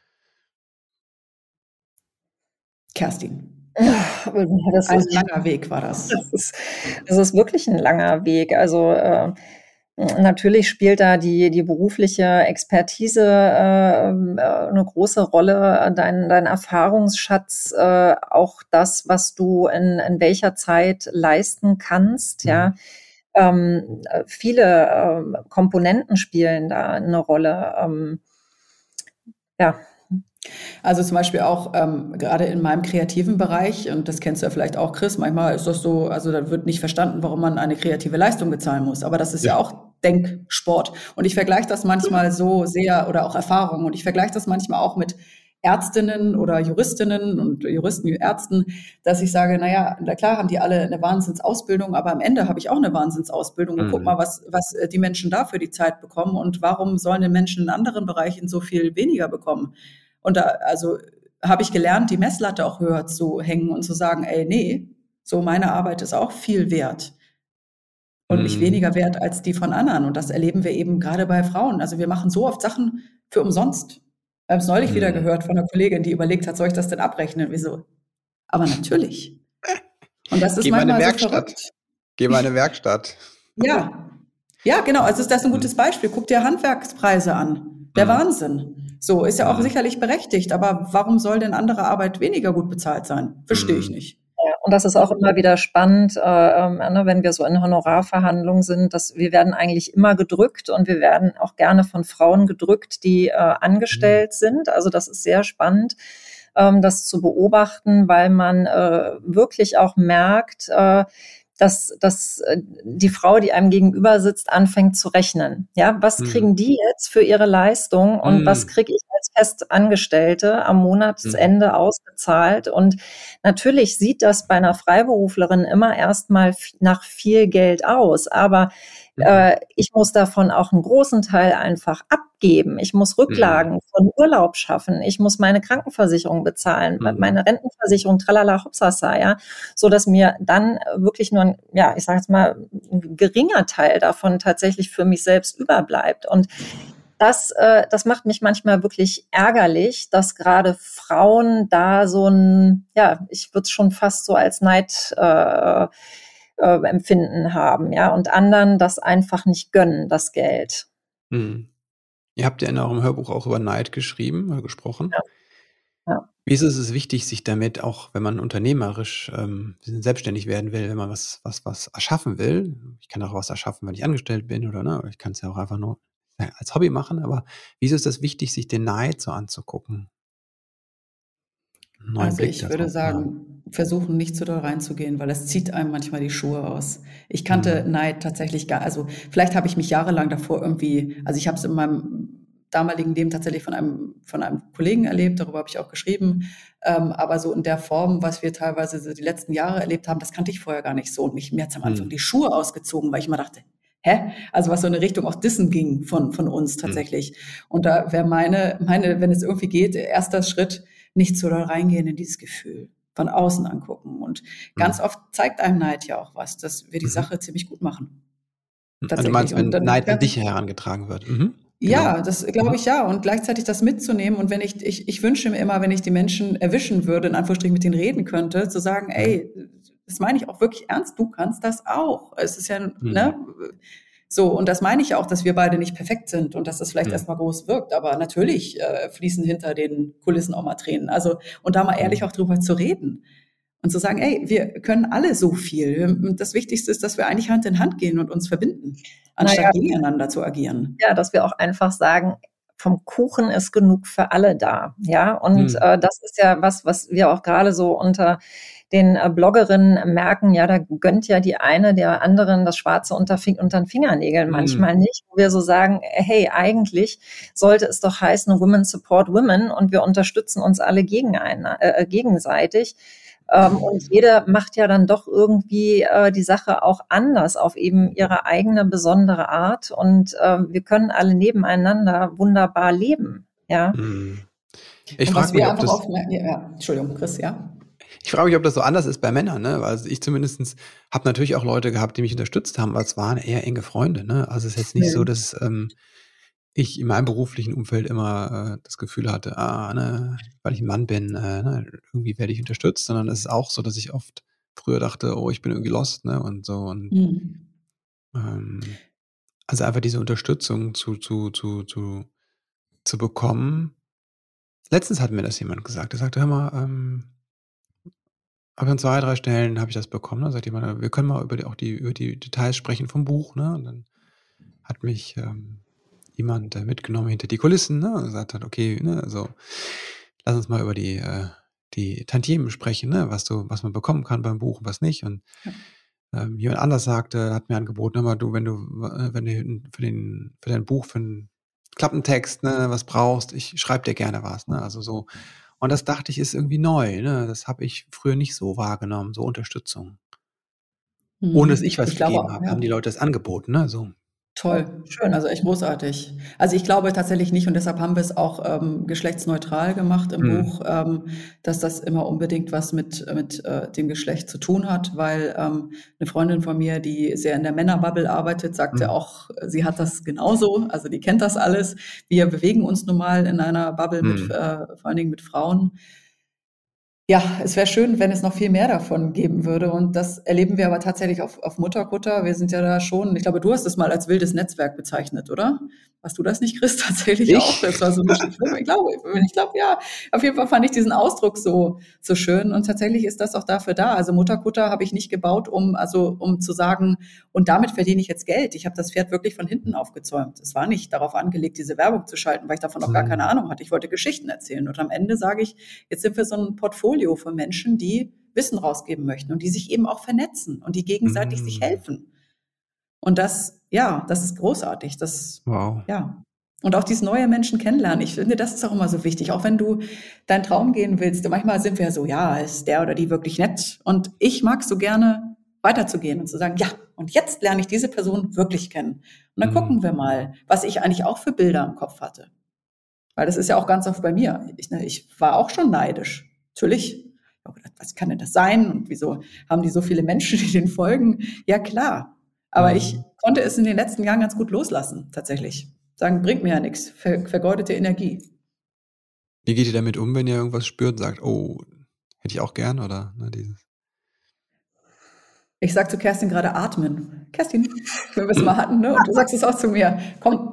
Kerstin. Das ein langer Weg war das. Das ist wirklich ein langer Weg. Also natürlich spielt da die berufliche Expertise eine große Rolle, dein Erfahrungsschatz, auch das, was du in welcher Zeit leisten kannst, viele Komponenten spielen da eine Rolle, Also zum Beispiel auch gerade in meinem kreativen Bereich, und das kennst du ja vielleicht auch, Chris, manchmal ist das so, also da wird nicht verstanden, warum man eine kreative Leistung bezahlen muss. Aber das ist ja auch Denksport. Und ich vergleiche das manchmal so sehr, oder auch Erfahrung, und ich vergleiche das manchmal auch mit Ärztinnen oder Juristinnen und Juristen, Ärzten, dass ich sage, naja, na klar haben die alle eine Wahnsinnsausbildung, aber am Ende habe ich auch eine Wahnsinnsausbildung. Und guck mal, was die Menschen da für die Zeit bekommen und warum sollen die Menschen in anderen Bereichen so viel weniger bekommen? Und da, also habe ich gelernt, die Messlatte auch höher zu hängen und zu sagen, ey, nee, so meine Arbeit ist auch viel wert und nicht weniger wert als die von anderen. Und das erleben wir eben gerade bei Frauen. Also wir machen so oft Sachen für umsonst. Wir haben es neulich wieder gehört von einer Kollegin, die überlegt hat, soll ich das denn abrechnen? Wieso? Aber natürlich. Und das ist Geh manchmal mal eine so Werkstatt. verrückt. Geh mal in eine Werkstatt. Ja, genau. Also ist das ein gutes Beispiel. Guck dir Handwerkspreise an. Der Wahnsinn. So, ist ja auch sicherlich berechtigt, aber warum soll denn andere Arbeit weniger gut bezahlt sein? Verstehe ich nicht. Ja, und das ist auch immer wieder spannend, wenn wir so in Honorarverhandlungen sind, dass wir werden eigentlich immer gedrückt und wir werden auch gerne von Frauen gedrückt, die angestellt sind. Also das ist sehr spannend, das zu beobachten, weil man wirklich auch merkt, dass die Frau, die einem gegenüber sitzt, anfängt zu rechnen. Ja, was kriegen die jetzt für ihre Leistung und was kriege ich als Festangestellte am Monatsende ausgezahlt. Und natürlich sieht das bei einer Freiberuflerin immer erstmal nach viel Geld aus, aber ich muss davon auch einen großen Teil einfach abgeben. Ich muss Rücklagen von Urlaub schaffen. Ich muss meine Krankenversicherung bezahlen, meine Rentenversicherung, tralala, hopsasa, ja, so dass mir dann wirklich nur ich sage jetzt mal, ein geringer Teil davon tatsächlich für mich selbst überbleibt. Und das macht mich manchmal wirklich ärgerlich, dass gerade Frauen da so ein, ich würde es schon fast so als Neid Empfinden haben, ja, und anderen das einfach nicht gönnen, das Geld. Ihr habt ja in eurem Hörbuch auch über Neid geschrieben oder gesprochen. Ja. Wie ist es wichtig, sich damit auch, wenn man unternehmerisch selbstständig werden will, wenn man was erschaffen will, ich kann auch was erschaffen, wenn ich angestellt bin oder ich kann es ja auch einfach nur als Hobby machen, aber wieso ist das wichtig, sich den Neid so anzugucken? Also ich würde sagen, versuchen nicht zu doll reinzugehen, weil es zieht einem manchmal die Schuhe aus. Ich kannte Neid tatsächlich also vielleicht habe ich mich jahrelang davor also ich habe es in meinem damaligen Leben tatsächlich von einem Kollegen erlebt, darüber habe ich auch geschrieben, aber so in der Form, was wir teilweise so die letzten Jahre erlebt haben, das kannte ich vorher gar nicht so. Und mir hat es am Anfang die Schuhe ausgezogen, weil ich immer dachte, hä? Also was so in eine Richtung auch Dissen ging von uns tatsächlich. Und da wäre meine, wenn es irgendwie geht, erster Schritt, nicht so da reingehen in dieses Gefühl, von außen angucken. Und ganz oft zeigt einem Neid ja auch was, dass wir die Sache ziemlich gut machen. Also du meinst, wenn Neid an dich herangetragen wird? Ja, genau. Das glaube ich ja. Und gleichzeitig das mitzunehmen. Und wenn ich wünsche mir immer, wenn ich die Menschen erwischen würde, in Anführungsstrichen mit denen reden könnte, zu sagen, ey, das meine ich auch wirklich ernst, du kannst das auch. Es ist ja, so, und das meine ich auch, dass wir beide nicht perfekt sind und dass das vielleicht erstmal groß wirkt. Aber natürlich fließen hinter den Kulissen auch mal Tränen. Also, und da mal ehrlich auch drüber zu reden und zu sagen, ey, wir können alle so viel. Und das Wichtigste ist, dass wir eigentlich Hand in Hand gehen und uns verbinden, anstatt gegeneinander zu agieren. Ja, dass wir auch einfach sagen, vom Kuchen ist genug für alle da. Ja, und das ist ja was wir auch gerade so unter den Bloggerinnen merken, ja, da gönnt ja die eine der anderen das Schwarze unter den Fingernägeln manchmal nicht, wo wir so sagen, hey, eigentlich sollte es doch heißen, Women support women und wir unterstützen uns alle gegenseitig. Und jeder macht ja dann doch irgendwie die Sache auch anders auf eben ihre eigene besondere Art und wir können alle nebeneinander wunderbar leben. Ja. Ich frage mich, ob das Entschuldigung, Chris, ja. Ich frage mich, ob das so anders ist bei Männern, ne? Also ich zumindest habe natürlich auch Leute gehabt, die mich unterstützt haben, aber es waren eher enge Freunde, ne? Also es ist jetzt nicht so, dass ich in meinem beruflichen Umfeld immer das Gefühl hatte, weil ich ein Mann bin, irgendwie werde ich unterstützt, sondern es ist auch so, dass ich oft früher dachte, oh, ich bin irgendwie lost, ne? Und so und also einfach diese Unterstützung zu bekommen. Letztens hat mir das jemand gesagt, der sagte, hör mal, aber an 2, 3 Stellen habe ich das bekommen. Dann sagt jemand, wir können mal über die Details sprechen vom Buch. Ne? Und dann hat mich jemand mitgenommen hinter die Kulissen, ne? Und gesagt hat, okay, ne, also lass uns mal über die Tantiemen sprechen, ne? Was man bekommen kann beim Buch und was nicht. Und jemand anders sagte, hat mir angeboten, aber du, wenn du für dein Buch, für einen Klappentext, ne, was brauchst, ich schreibe dir gerne was. Ne? Also so. Und das dachte ich, ist irgendwie neu. Ne? Das habe ich früher nicht so wahrgenommen, so Unterstützung. Ohne dass ich was gegeben habe, haben die Leute das angeboten. Ne? So. Toll, schön, also echt großartig. Also ich glaube tatsächlich nicht und deshalb haben wir es auch geschlechtsneutral gemacht im Buch, dass das immer unbedingt was mit dem Geschlecht zu tun hat, weil eine Freundin von mir, die sehr in der Männerbubble arbeitet, sagte auch, sie hat das genauso, also die kennt das alles. Wir bewegen uns nun mal in einer Bubble mit vor allen Dingen mit Frauen. Ja, es wäre schön, wenn es noch viel mehr davon geben würde. Und das erleben wir aber tatsächlich auf Mutterkutter. Wir sind ja da schon, ich glaube, du hast es mal als wildes Netzwerk bezeichnet, oder? Hast du das nicht, Chris? Tatsächlich auch. Das war so ich glaube, ja. Auf jeden Fall fand ich diesen Ausdruck so schön. Und tatsächlich ist das auch dafür da. Also Mutterkutter habe ich nicht gebaut, um zu sagen, und damit verdiene ich jetzt Geld. Ich habe das Pferd wirklich von hinten aufgezäumt. Es war nicht darauf angelegt, diese Werbung zu schalten, weil ich davon auch gar keine Ahnung hatte. Ich wollte Geschichten erzählen. Und am Ende sage ich, jetzt sind wir so ein Portfolio von Menschen, die Wissen rausgeben möchten und die sich eben auch vernetzen und die gegenseitig sich helfen. Und das ist großartig. Wow. Ja, Und auch dieses neue Menschen kennenlernen. Ich finde, das ist auch immer so wichtig. Auch wenn du deinen Traum gehen willst. Manchmal sind wir ja so, ja, ist der oder die wirklich nett? Und ich mag so gerne weiterzugehen und zu sagen, ja, und jetzt lerne ich diese Person wirklich kennen. Und dann gucken wir mal, was ich eigentlich auch für Bilder im Kopf hatte. Weil das ist ja auch ganz oft bei mir. Ich war auch schon neidisch. Natürlich. Ich habe gedacht, was kann denn das sein? Und wieso haben die so viele Menschen, die den folgen? Ja, klar. Aber ich konnte es in den letzten Jahren ganz gut loslassen, tatsächlich. Sagen, bringt mir ja nichts. Vergeudete Energie. Wie geht ihr damit um, wenn ihr irgendwas spürt und sagt, oh, hätte ich auch gern, oder dieses? Ich sag zu Kerstin gerade atmen. Kerstin, wenn wir es mal hatten, ne? Und du sagst es auch zu mir. Komm.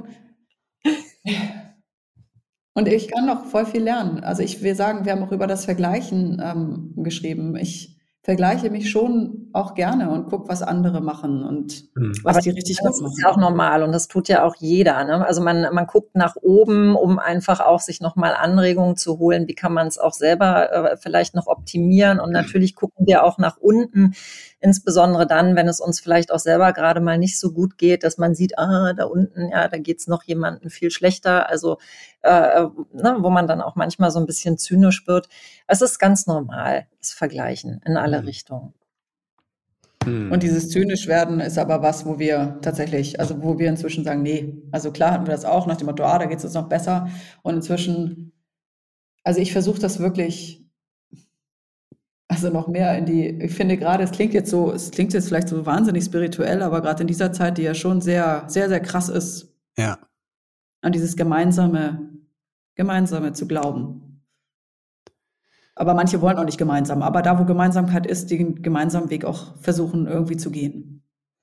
Und ich kann noch voll viel lernen. Also wir haben auch über das Vergleichen geschrieben. Ich vergleiche mich schon auch gerne und gucke, was andere machen und was die richtig gut machen. Das ist ja auch normal und das tut ja auch jeder. Ne? Also man guckt nach oben, um einfach auch sich nochmal Anregungen zu holen. Wie kann man es auch selber vielleicht noch optimieren? Und natürlich gucken wir auch nach unten, insbesondere dann, wenn es uns vielleicht auch selber gerade mal nicht so gut geht, dass man sieht, da unten, ja, da geht's noch jemandem viel schlechter. Also wo man dann auch manchmal so ein bisschen zynisch wird. Es ist ganz normal, das Vergleichen in alle Richtungen. Und dieses zynisch werden ist aber was, wo wir tatsächlich, also wo wir inzwischen sagen, nee, also klar hatten wir das auch nach dem Motto, da geht es uns noch besser. Und inzwischen, also ich versuche das wirklich, also noch mehr ich finde gerade, es klingt jetzt vielleicht so wahnsinnig spirituell, aber gerade in dieser Zeit, die ja schon sehr, sehr, sehr krass ist, ja, an dieses Gemeinsame zu glauben. Aber manche wollen auch nicht gemeinsam. Aber da, wo Gemeinsamkeit ist, den gemeinsamen Weg auch versuchen, irgendwie zu gehen.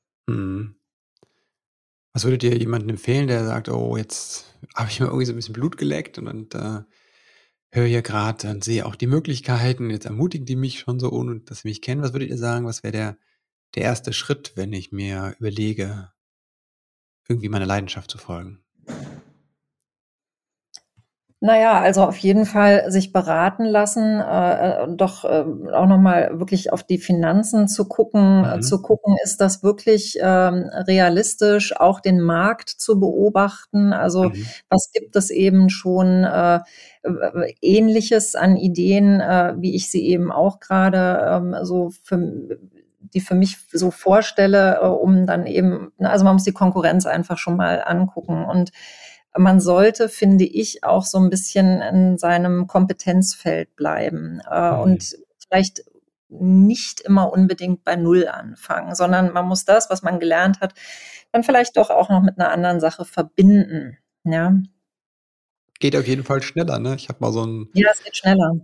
Was würdet ihr jemandem empfehlen, der sagt, oh, jetzt habe ich mir irgendwie so ein bisschen Blut geleckt und höre hier gerade und sehe auch die Möglichkeiten, jetzt ermutigen die mich schon so, ohne dass sie mich kennen. Was würdet ihr sagen, was wäre der erste Schritt, wenn ich mir überlege, irgendwie meiner Leidenschaft zu folgen? Naja, also auf jeden Fall sich beraten lassen, auch nochmal wirklich auf die Finanzen zu gucken, ist das wirklich realistisch, auch den Markt zu beobachten. Also was gibt es eben schon Ähnliches an Ideen, wie ich sie eben auch gerade die für mich so vorstelle, um dann eben, also man muss die Konkurrenz einfach schon mal angucken und man sollte, finde ich, auch so ein bisschen in seinem Kompetenzfeld bleiben und vielleicht nicht immer unbedingt bei Null anfangen, sondern man muss das, was man gelernt hat, dann vielleicht doch auch noch mit einer anderen Sache verbinden. Ja. Geht auf jeden Fall schneller, ne? Ich habe mal es geht schneller.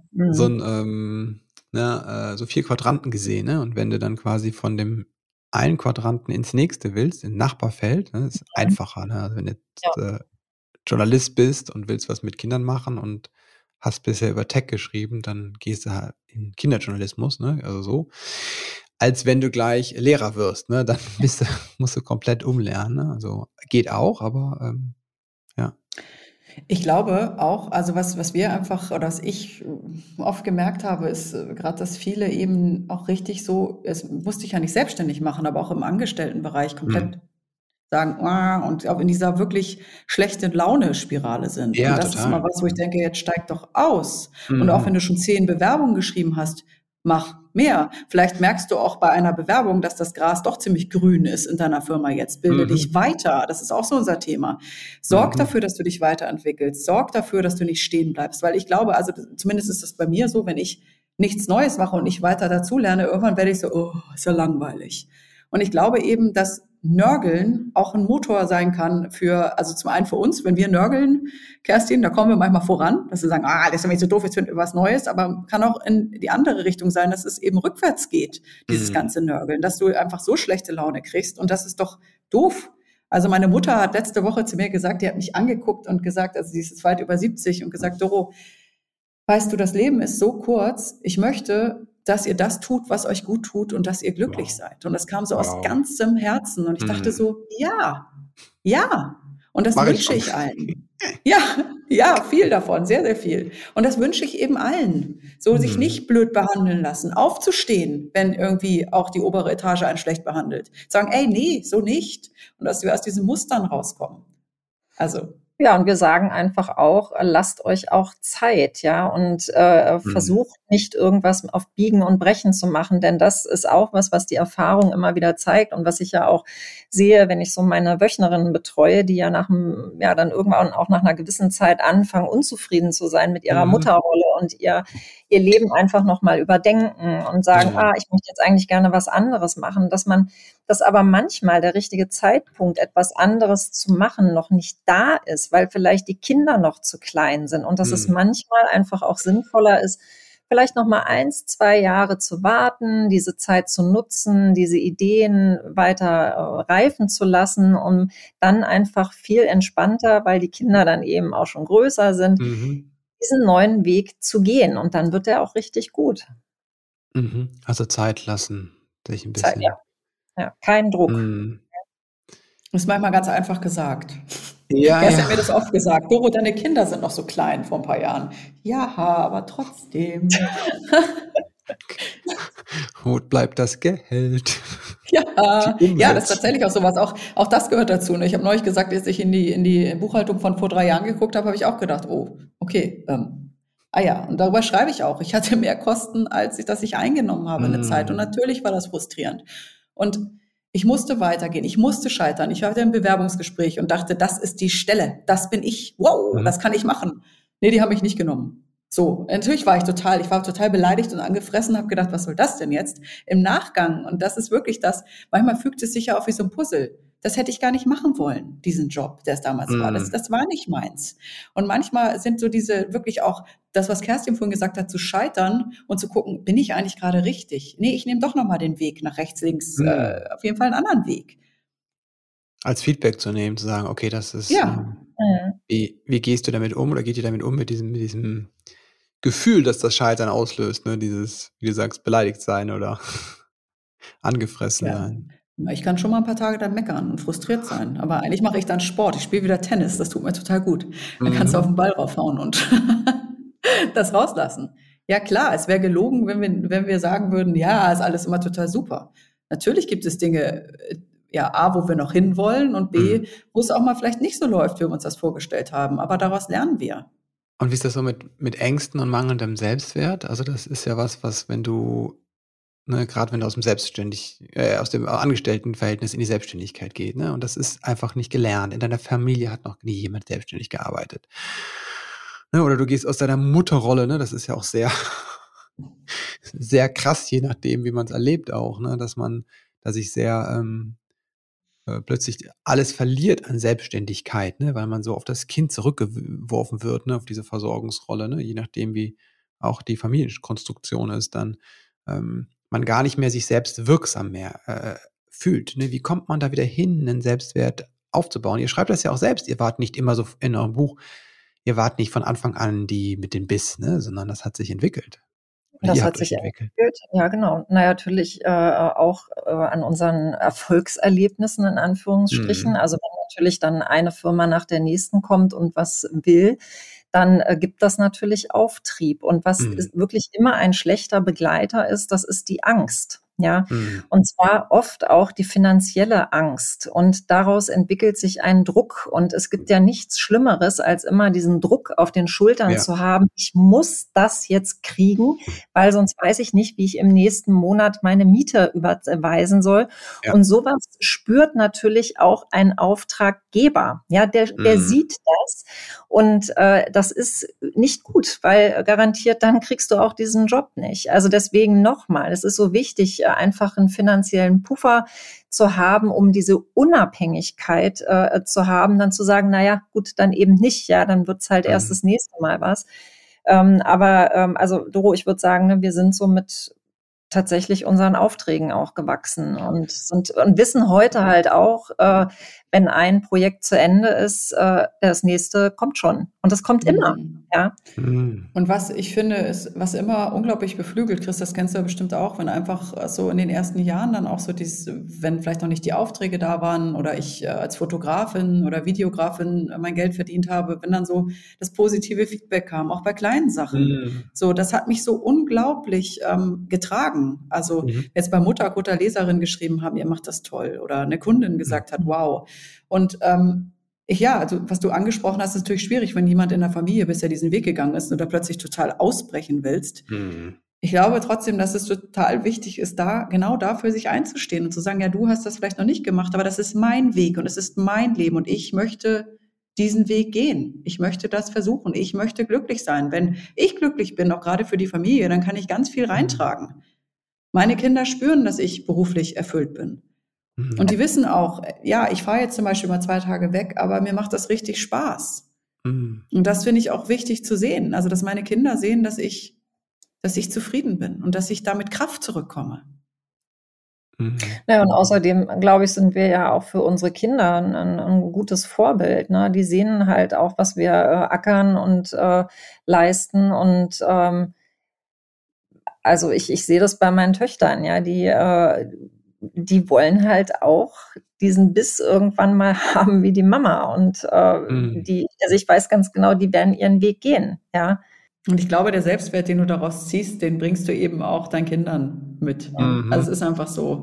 So 4 Quadranten gesehen, ne? Und wenn du dann quasi von dem einen Quadranten ins nächste willst, in Nachbarfeld, ne, ist einfacher, ne? Also wenn jetzt Journalist bist und willst was mit Kindern machen und hast bisher über Tech geschrieben, dann gehst du halt in Kinderjournalismus, ne? Also so. Als wenn du gleich Lehrer wirst, ne? Dann musst du komplett umlernen, ne? Also geht auch, aber ja. Ich glaube auch, also was wir einfach, oder was ich oft gemerkt habe, ist gerade, dass viele eben auch richtig so, es musste ich ja nicht selbstständig machen, aber auch im Angestelltenbereich komplett sagen, und auch in dieser wirklich schlechten Laune-Spirale sind. Ja, und das total. ist immer was, wo ich denke, jetzt steig doch aus. Und auch wenn du schon 10 Bewerbungen geschrieben hast, mach mehr. Vielleicht merkst du auch bei einer Bewerbung, dass das Gras doch ziemlich grün ist in deiner Firma jetzt. Bilde dich weiter. Das ist auch so unser Thema. Sorg dafür, dass du dich weiterentwickelst. Sorg dafür, dass du nicht stehen bleibst. Weil ich glaube, also zumindest ist das bei mir so, wenn ich nichts Neues mache und nicht weiter dazulerne, irgendwann werde ich so, oh, ist ja langweilig. Und ich glaube eben, dass Nörgeln auch ein Motor sein kann also zum einen für uns, wenn wir nörgeln, Kerstin, da kommen wir manchmal voran, dass wir sagen, das ist ja nicht so doof, jetzt finden wir was Neues, aber kann auch in die andere Richtung sein, dass es eben rückwärts geht, dieses ganze Nörgeln, dass du einfach so schlechte Laune kriegst und das ist doch doof. Also meine Mutter hat letzte Woche zu mir gesagt, die hat mich angeguckt und gesagt, also sie ist jetzt weit über 70 und gesagt, Doro, weißt du, das Leben ist so kurz, ich möchte, dass ihr das tut, was euch gut tut und dass ihr glücklich seid. Und das kam so aus ganzem Herzen. Und ich dachte so, ja. Und das wünsche ich allen. Ja, viel davon, sehr, sehr viel. Und das wünsche ich eben allen. So sich nicht blöd behandeln lassen, aufzustehen, wenn irgendwie auch die obere Etage einen schlecht behandelt. Sagen, ey, nee, so nicht. Und dass wir aus diesen Mustern rauskommen. Also Ja, und wir sagen einfach auch, lasst euch auch Zeit, ja, und versucht nicht irgendwas auf Biegen und Brechen zu machen, denn das ist auch was die Erfahrung immer wieder zeigt und was ich ja auch sehe, wenn ich so meine Wöchnerinnen betreue, die ja dann irgendwann auch nach einer gewissen Zeit anfangen, unzufrieden zu sein mit ihrer Mutterrolle und ihr Leben einfach nochmal überdenken und sagen, ich möchte jetzt eigentlich gerne was anderes machen, dass aber manchmal der richtige Zeitpunkt, etwas anderes zu machen, noch nicht da ist, weil vielleicht die Kinder noch zu klein sind und dass es manchmal einfach auch sinnvoller ist, vielleicht noch mal 1, 2 Jahre zu warten, diese Zeit zu nutzen, diese Ideen weiter reifen zu lassen, um dann einfach viel entspannter, weil die Kinder dann eben auch schon größer sind, diesen neuen Weg zu gehen. Und dann wird er auch richtig gut. Also Zeit lassen, sich ein Zeit, bisschen. ja, kein Druck. Das ist manchmal ganz einfach gesagt. Ja, Gestern hat mir das oft gesagt. Doro, deine Kinder sind noch so klein vor ein paar Jahren. Ja, aber trotzdem. Wo bleibt das Geld? Ja, das ist tatsächlich auch sowas. Auch das gehört dazu. Ne? Ich habe neulich gesagt, als ich in die Buchhaltung von vor 3 Jahren geguckt habe, habe ich auch gedacht, oh, okay, und darüber schreibe ich auch. Ich hatte mehr Kosten, dass ich eingenommen habe eine Zeit. Und natürlich war das frustrierend. Und ich musste weitergehen. Ich musste scheitern. Ich hatte ein Bewerbungsgespräch und dachte, das ist die Stelle. Das bin ich. Wow, das kann ich machen. Nee, die haben mich nicht genommen. So, natürlich war ich total beleidigt und angefressen, habe gedacht, was soll das denn jetzt? Im Nachgang, und das ist wirklich das, manchmal fügt es sich ja auf wie so ein Puzzle. Das hätte ich gar nicht machen wollen, diesen Job, der es damals war. Das war nicht meins. Und manchmal sind so diese wirklich auch das, was Kerstin vorhin gesagt hat, zu scheitern und zu gucken, bin ich eigentlich gerade richtig? Nee, ich nehme doch nochmal den Weg nach rechts, links, auf jeden Fall einen anderen Weg. Als Feedback zu nehmen, zu sagen, okay, das ist, wie gehst du damit um oder geht ihr damit um mit diesem Gefühl, dass das Scheitern auslöst, ne? Dieses, wie du sagst, beleidigt sein oder angefressen sein. Ich kann schon mal ein paar Tage dann meckern und frustriert sein, aber eigentlich mache ich dann Sport. Ich spiele wieder Tennis, das tut mir total gut. Dann kannst du auf den Ball raufhauen und das rauslassen. Ja klar, es wäre gelogen, wenn wir sagen würden, ja, ist alles immer total super. Natürlich gibt es Dinge, A, wo wir noch hinwollen und B, wo es auch mal vielleicht nicht so läuft, wie wir uns das vorgestellt haben. Aber daraus lernen wir. Und wie ist das so mit Ängsten und mangelndem Selbstwert? Also das ist ja was, wenn du, ne, gerade wenn du aus dem Angestelltenverhältnis in die Selbstständigkeit geht, ne? Und das ist einfach nicht gelernt. In deiner Familie hat noch nie jemand selbstständig gearbeitet. Ne? Oder du gehst aus deiner Mutterrolle, ne? Das ist ja auch sehr, sehr krass, je nachdem, wie man es erlebt auch, ne? Dass ich sehr plötzlich alles verliert an Selbstständigkeit, ne? Weil man so auf das Kind zurückgeworfen wird, ne? Auf diese Versorgungsrolle, ne? Je nachdem, wie auch die Familienkonstruktion ist, dann man gar nicht mehr sich selbst wirksam mehr fühlt. Ne? Wie kommt man da wieder hin, einen Selbstwert aufzubauen? Ihr schreibt das ja auch selbst, ihr wart nicht immer so in eurem Buch, ihr wart nicht von Anfang an die mit dem Biss, ne? Sondern das hat sich entwickelt. Das hat sich entwickelt. Ja, genau. Natürlich auch an unseren Erfolgserlebnissen in Anführungsstrichen. Also wenn natürlich dann eine Firma nach der nächsten kommt und was will, dann gibt das natürlich Auftrieb. Und was wirklich immer ein schlechter Begleiter ist, das ist die Angst. Ja, und zwar oft auch die finanzielle Angst. Und daraus entwickelt sich ein Druck. Und es gibt ja nichts Schlimmeres, als immer diesen Druck auf den Schultern zu haben. Ich muss das jetzt kriegen, weil sonst weiß ich nicht, wie ich im nächsten Monat meine Miete überweisen soll. Ja. Und sowas spürt natürlich auch ein Auftraggeber. Ja, der sieht das. Und das ist nicht gut, weil garantiert dann kriegst du auch diesen Job nicht. Also deswegen nochmal, es ist so wichtig, einfach einen finanziellen Puffer zu haben, um diese Unabhängigkeit zu haben, dann zu sagen, naja, gut, dann eben nicht, ja, dann wird's halt erst das nächste Mal was. Also Doro, ich würde sagen, ne, wir sind so mit tatsächlich unseren Aufträgen auch gewachsen und wissen heute halt auch, wenn ein Projekt zu Ende ist, das nächste kommt schon. Und das kommt immer, ja. Und was ich finde, ist, was immer unglaublich beflügelt, Chris, das kennst du ja bestimmt auch, wenn einfach so in den ersten Jahren dann auch so wenn vielleicht noch nicht die Aufträge da waren oder ich als Fotografin oder Videografin mein Geld verdient habe, wenn dann so das positive Feedback kam, auch bei kleinen Sachen. So, das hat mich so unglaublich getragen. Also jetzt bei Mutterkutter Leserin geschrieben haben, ihr macht das toll, oder eine Kundin gesagt hat, wow. Und Ja, also was du angesprochen hast, ist natürlich schwierig, wenn jemand in der Familie bisher diesen Weg gegangen ist und da plötzlich total ausbrechen willst. Ich glaube trotzdem, dass es total wichtig ist, da genau dafür sich einzustehen und zu sagen, ja, du hast das vielleicht noch nicht gemacht, aber das ist mein Weg und es ist mein Leben und ich möchte diesen Weg gehen. Ich möchte das versuchen. Ich möchte glücklich sein. Wenn ich glücklich bin, auch gerade für die Familie, dann kann ich ganz viel reintragen. Meine Kinder spüren, dass ich beruflich erfüllt bin. Und die wissen auch, ja, ich fahre jetzt zum Beispiel mal 2 Tage weg, aber mir macht das richtig Spaß. Und das finde ich auch wichtig zu sehen. Also, dass meine Kinder sehen, dass ich zufrieden bin und dass ich da mit Kraft zurückkomme. Ja, und außerdem, glaube ich, sind wir ja auch für unsere Kinder ein gutes Vorbild. Ne? Die sehen halt auch, was wir ackern und leisten. Und also ich sehe das bei meinen Töchtern, ja, die wollen halt auch diesen Biss irgendwann mal haben wie die Mama. Und also ich weiß ganz genau, die werden ihren Weg gehen, ja. Und ich glaube, der Selbstwert, den du daraus ziehst, den bringst du eben auch deinen Kindern mit. Also es ist einfach so,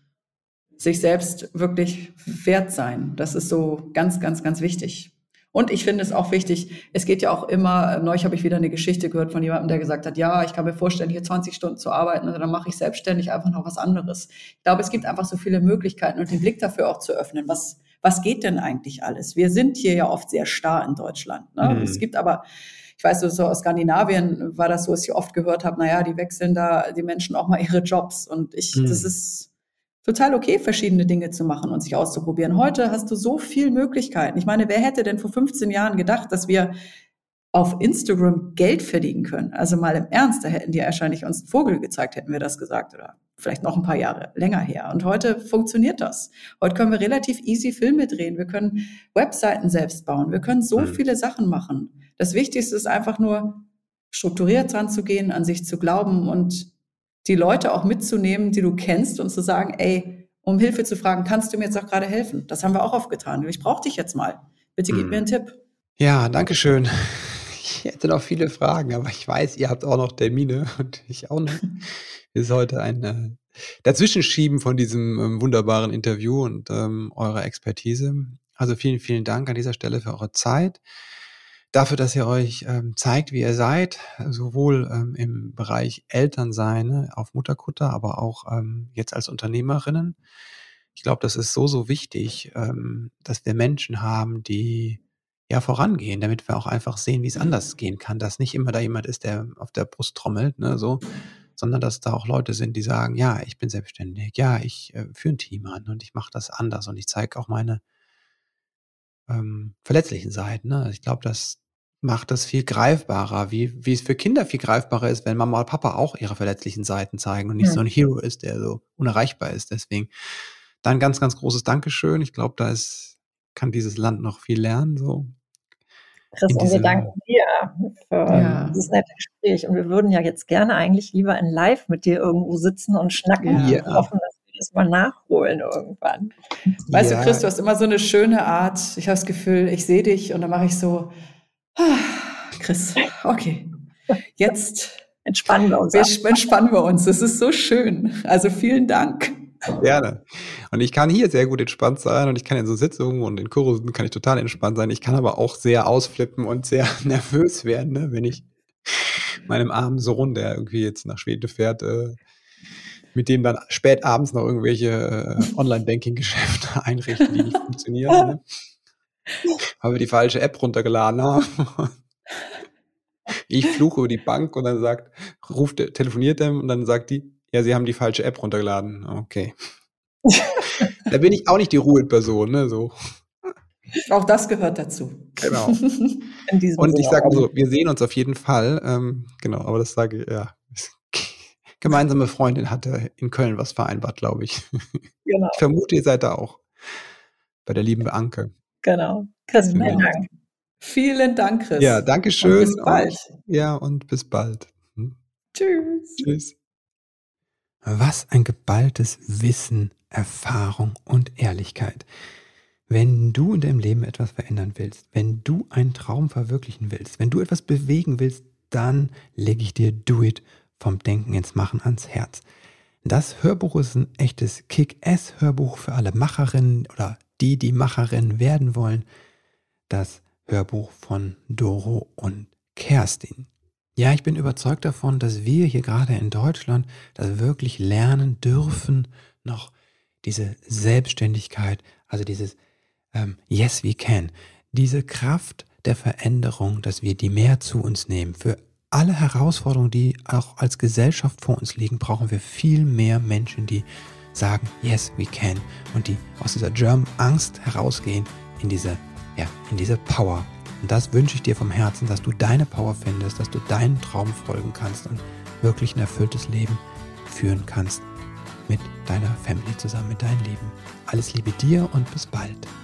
sich selbst wirklich wert sein. Das ist so ganz, ganz, ganz wichtig. Und ich finde es auch wichtig, es geht ja auch immer, neulich habe ich wieder eine Geschichte gehört von jemandem, der gesagt hat, ja, ich kann mir vorstellen, hier 20 Stunden zu arbeiten und dann mache ich selbstständig einfach noch was anderes. Ich glaube, es gibt einfach so viele Möglichkeiten und den Blick dafür auch zu öffnen. Was geht denn eigentlich alles? Wir sind hier ja oft sehr starr in Deutschland. Ne? Es gibt aber, ich weiß, so aus Skandinavien war das so, dass ich oft gehört habe, naja, die wechseln da die Menschen auch mal ihre Jobs. Und das ist total okay, verschiedene Dinge zu machen und sich auszuprobieren. Heute hast du so viele Möglichkeiten. Ich meine, wer hätte denn vor 15 Jahren gedacht, dass wir auf Instagram Geld verdienen können? Also mal im Ernst, da hätten die wahrscheinlich uns einen Vogel gezeigt, hätten wir das gesagt oder vielleicht noch ein paar Jahre länger her. Und heute funktioniert das. Heute können wir relativ easy Filme drehen. Wir können Webseiten selbst bauen. Wir können so viele Sachen machen. Das Wichtigste ist einfach nur, strukturiert dran zu gehen, an sich zu glauben und die Leute auch mitzunehmen, die du kennst und zu sagen, ey, um Hilfe zu fragen, kannst du mir jetzt auch gerade helfen? Das haben wir auch oft getan. Ich brauche dich jetzt mal. Bitte gib mir einen Tipp. Ja, danke schön. Ich hätte noch viele Fragen, aber ich weiß, ihr habt auch noch Termine und ich auch noch. Es ist heute ein Dazwischenschieben von diesem wunderbaren Interview und eurer Expertise. Also vielen, vielen Dank an dieser Stelle für eure Zeit. Dafür, dass ihr euch zeigt, wie ihr seid, sowohl im Bereich Elternsein, ne, auf Mutterkutter, aber auch jetzt als Unternehmerinnen. Ich glaube, das ist so wichtig, dass wir Menschen haben, die ja vorangehen, damit wir auch einfach sehen, wie es anders gehen kann, dass nicht immer da jemand ist, der auf der Brust trommelt, ne, so, sondern dass da auch Leute sind, die sagen, ja, ich bin selbstständig, ja, ich führe ein Team an und ich mache das anders und ich zeige auch meine verletzlichen Seiten. Ne? Ich glaube, das macht das viel greifbarer, wie es für Kinder viel greifbarer ist, wenn Mama und Papa auch ihre verletzlichen Seiten zeigen und nicht so ein Hero ist, der so unerreichbar ist. Deswegen dann ganz, ganz großes Dankeschön. Ich glaube, kann dieses Land noch viel lernen. So. Chris, und wir danken dir für dieses nette Gespräch. Und wir würden ja jetzt gerne eigentlich lieber in Live mit dir irgendwo sitzen und schnacken. Ja. Und hoffen, dass wir das mal nachholen irgendwann. Weißt du, Chris, du hast immer so eine schöne Art. Ich habe das Gefühl, ich sehe dich und dann mache ich so, Chris, okay, jetzt entspannen wir uns. Entspannen wir uns. Das ist so schön. Also vielen Dank. Gerne. Und ich kann hier sehr gut entspannt sein und ich kann in so Sitzungen und in Kursen kann ich total entspannt sein. Ich kann aber auch sehr ausflippen und sehr nervös werden, ne, wenn ich meinem armen Sohn, der irgendwie jetzt nach Schweden fährt, mit dem dann spät abends noch irgendwelche Online-Banking-Geschäfte einrichten, die nicht funktionieren. Ne? Weil wir die falsche App runtergeladen haben. Ich fluche über die Bank und dann telefoniert er und dann sagt die, ja, Sie haben die falsche App runtergeladen. Okay. Da bin ich auch nicht die Ruheperson, ne, so. Auch das gehört dazu. Genau. Und ich sage mal so, wir sehen uns auf jeden Fall. Genau, aber das sage ich, ja. Gemeinsame Freundin hatte in Köln was vereinbart, glaube ich. Genau. Ich vermute, ihr seid da auch. Bei der lieben Anke. Genau. Chris, vielen Dank. Vielen Dank, Chris. Ja, danke schön. Und bis bald. Und bis bald. Tschüss. Tschüss. Was ein geballtes Wissen, Erfahrung und Ehrlichkeit. Wenn du in deinem Leben etwas verändern willst, wenn du einen Traum verwirklichen willst, wenn du etwas bewegen willst, dann lege ich dir Do It vom Denken ins Machen ans Herz. Das Hörbuch ist ein echtes Kick-Ass-Hörbuch für alle Macherinnen oder die Macherinnen werden wollen. das Hörbuch von Doro und Kerstin. Ja, ich bin überzeugt davon, dass wir hier gerade in Deutschland das wirklich lernen dürfen, noch diese Selbstständigkeit, also dieses Yes, we can, diese Kraft der Veränderung, dass wir die mehr zu uns nehmen. Für alle Herausforderungen, die auch als Gesellschaft vor uns liegen, brauchen wir viel mehr Menschen, die sagen, yes, we can, und die aus dieser German-Angst herausgehen in diese Power. Und das wünsche ich dir vom Herzen, dass du deine Power findest, dass du deinen Traum folgen kannst und wirklich ein erfülltes Leben führen kannst mit deiner Family zusammen, mit deinen Lieben. Alles Liebe dir und bis bald.